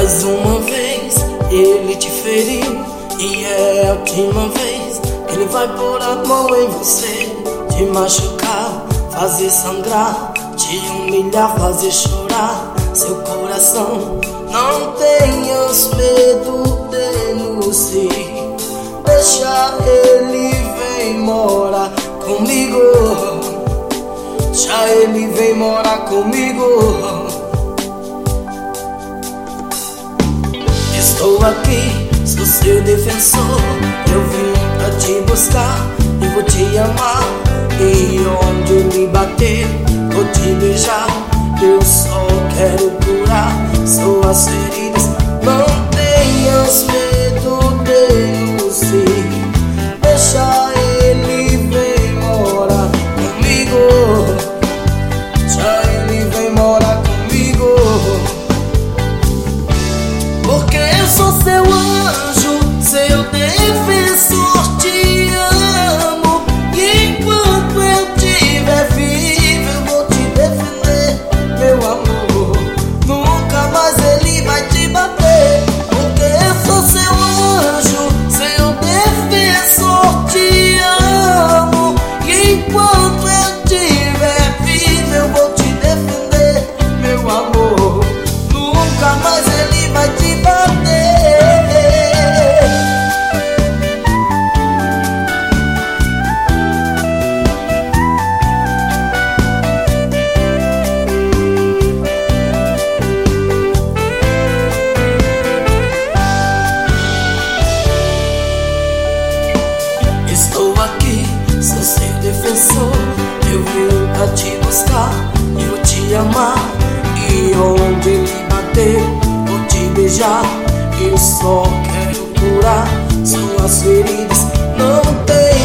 Mais uma vez ele te feriu, e é a última vez que ele vai pôr a mão em você, te machucar, fazer sangrar, te humilhar, fazer chorar seu coração. Não tenhas medo, denuncie, deixa ele vem morar comigo, deixa ele vem morar comigo. Estou aqui, sou seu defensor, eu vim pra te buscar e vou te amar. E onde me bater, vou te beijar. Eu só quero curar suas feridas. Não tenhas medo, denuncie, deixa ele vem morar comigo, deixa ele vem morar comigo. Porque eu sou seu anjo, seu defensor, te amo. E enquanto eu estiver vivo, eu vou te defender, meu amor. Nunca mais ele vai te bater. Porque eu sou seu anjo, seu defensor, te amo. E enquanto eu estiver vivo, eu vou te defender, meu amor. Nunca mais ele vai te bater. Estou aqui, sou seu defensor, eu vim pra te buscar e vou te amar. E onde ele bater, vou te beijar. Eu só quero curar suas feridas. Não tem